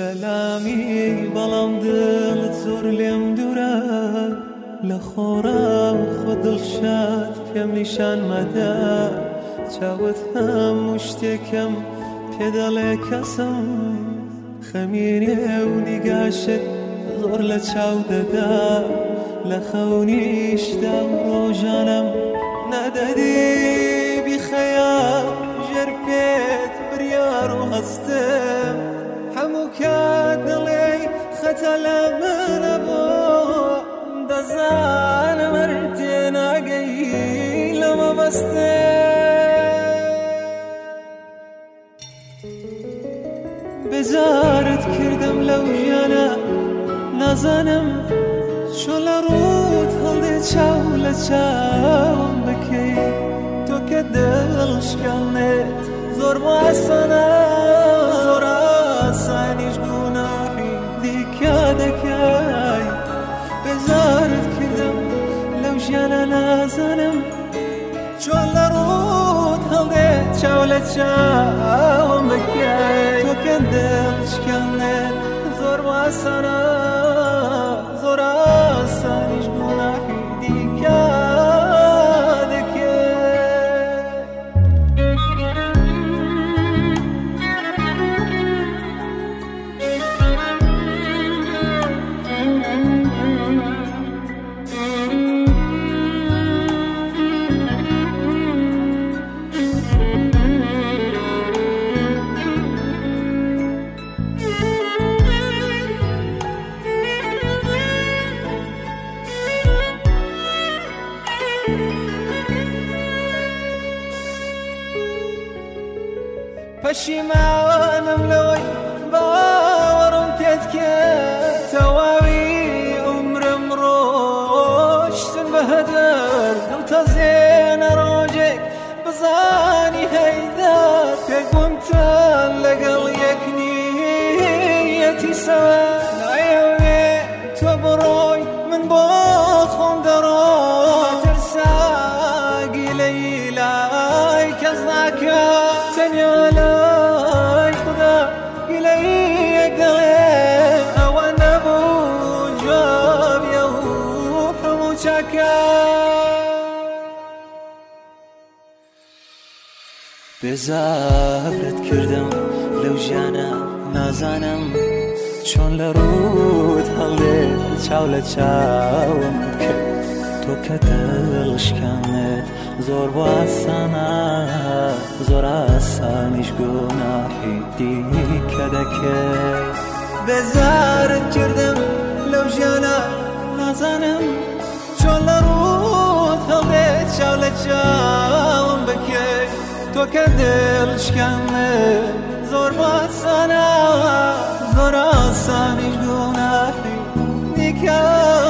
بەلامی بەڵام دڵت زۆر لێم دوورە لە خۆڕا و خۆ دڵشاد پێم نیشان مەدە چاوت هەموو شتێکم پێ دەڵێ کەسم خەمینێ و نیگاشت زۆر لە چاو دەدا لە خەونیشدا و ڕۆژانم نەدەدی بیخەیال ژێر پێت بریار و هەستم هەموو کات دڵێ خەتە لە منە بۆ دەزانم هەر تێناگەی لەمە بەستێ بێزارت کردم لەو ژیانە نازانم چۆن لە ڕووت هەڵدێ چاو لە چاوم بکەی تۆ کە دڵشکەنێت زۆر بۆ ئاسانە زۆر ئاسانیش گوناحی دیکە دەکەی بێزارت کردم لەو ژیانە نازانم چۆن لە ڕووت هەڵدێ چاو لە چاوم بکەی تۆ کە دڵشکەنێت زۆر بۆ ئاسانە زۆر ئاسانیش گوناحی دیکە پەشیمانم لەوەی باوەڕم پێت کرد تەواوی عومرم ڕۆشتن بە هەدەر دڵتەزێنە ڕۆژێک بزانی هەیدار پێگومتان لەگەڵ یەکنیەتی سەوە نایەوێ تۆ بڕۆی من بۆ خۆم دەڕۆم ترساگی لەیلای کەس ناکات تەنیا لای خوددا گلەی یەک دڵێ ئەوە نەبوو جوابیە و هەموو چاکە بێزارت کردم لەو ژیانە نازانم چۆن لە ڕووت هەڵدێ چاو لە چاوم بکەی تۆ کە دڵشکەنێت زۆر بۆ ئاسانە زۆر ئاسانیش گوناحی دیکە دەکەی بێزارت کردم لەو ژیانە نازانم چۆن لە ڕووت هەڵدێ چاو لە چاوم بکەی تۆ کە دڵشکەنێت زۆر بۆ ئاسانە زۆر ئاسانیش گوناحی دیکە